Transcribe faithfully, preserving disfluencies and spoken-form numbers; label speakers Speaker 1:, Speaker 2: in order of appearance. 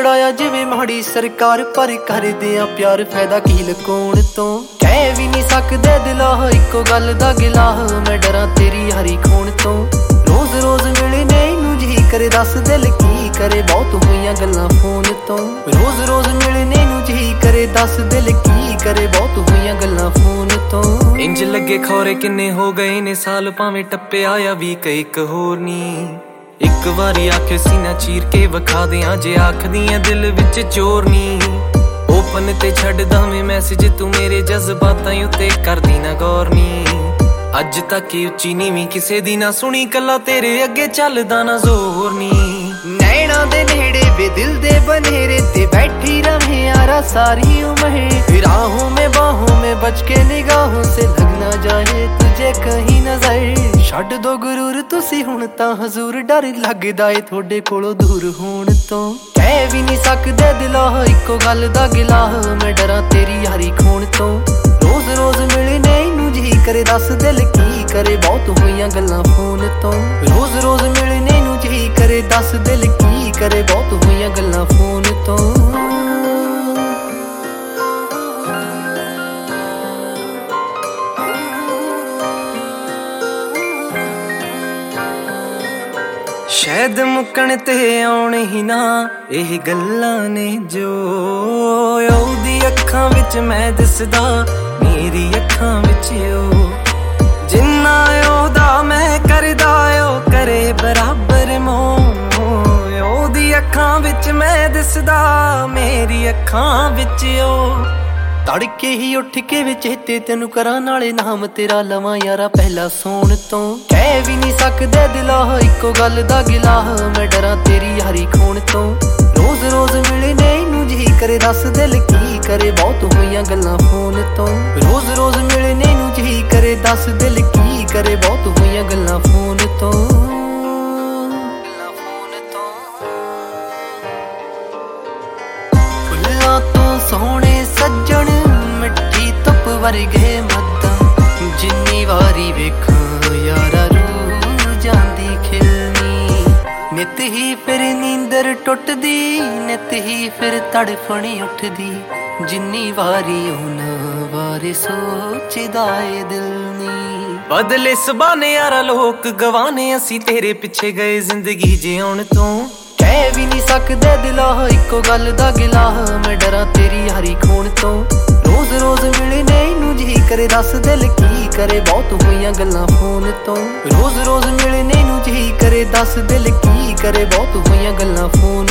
Speaker 1: छड़ाया जिवें माड़ी सरकार पर करदे आ प्यार फायदा की लुकाउण तो कह भी नहीं सकदे दिला इको गल दा गिला मैं डरां तेरी हरी खून तो रोज रोज मिलने नूं जी करे दस दिल की करे बहुत होईयां गल्लां फोन तो रोज रोज मिलने नूं जी करे दस दिल की करे बहुत होईयां गल्लां फोन तो इंज लगे खौरे किन्ने हो गए ने साल भावें टप्पे आया भी कई एक होर नी एक वारी आखे सीना चीर के विखा दियां जे आखदियां दिल विच चोर नी ओपन ते छड्डदा मैं मैसेज तू मेरे जज्बातां उत्ते करदी ना गौर नी अज तक उच्ची नीवीं किसे दी ना सुनी कला तेरे अगे चलदा ना जोर नी नैना दे नेड़े वे दिल दे बनेरे ते बैठी रहे यारा सारी उम्र राहों में बाहों में बच के निगाहों से लग ना जाए तुझे कहीं नजर छड्ड दो गुरूर तुसी हुण तां हजूर डर लगदा ए थोड़े कोलों दूर होण तो कह भी नहीं सकदे दिला इको गल दा गिला मैं डरां तेरी यारी खून तो रोज रोज मिलने नूं जी करे दस दिल की करे बहुत होईयां गल्लां फोन तो रोज रोज मिलने नूं जी करे दस दिल की करे बहुत होईयां गल्लां फोन तो शायद मुकण ते आउण ही ना एह गल्लां ने जो ओदी अखां विच मैं दिसदा मेरी अखां विच ओ जिन्ना ओदा मैं करदा ओ करे बराबर मोह ओदी अखां विच मैं दिसदा मेरी अखां विच ओ तड़के ही उठ के वे चेते तेनू करा नाले नाम तेरा लवां यारा पहला सोण तो कह भी नहीं सकदे दिला इको गल दा गिला मैं डरां तेरी यारी खून तो रोज रोज मिलने नूं जी करे दस दिल की करे बहुत होईयां गल्लां फोन तो रोज रोज मिलने नूं जी करे दस दिल की करे बहुत होईयां गल्लां फोन तो फुल्लां तो सोहणे सज्जण मिट्टी धुप वर्गे मद्दां जिन्नी वारी वेखां यारा रूह जांदी खिलनी नित ही फिर नींदर टुटदी नित ही फिर तड़फणी उठदी जिन्नी वारी उन्हां बारे सोचदा ए दिल नी बदले सबाने यारा लोक गवाने असी तेरे पिछे गए जिंदगी जिउण तो कह भी नहीं सकदे दिला इको गल दा गिला मैं डरां तेरी यारी खून तो रोज रोज मिलने नूं जी करे दस दिल की करे बहुत होईयां गल्लां फोन तो रोज रोज मिलने नूं जी करे दस दिल की करे बहुत होईयां गल्लां फोन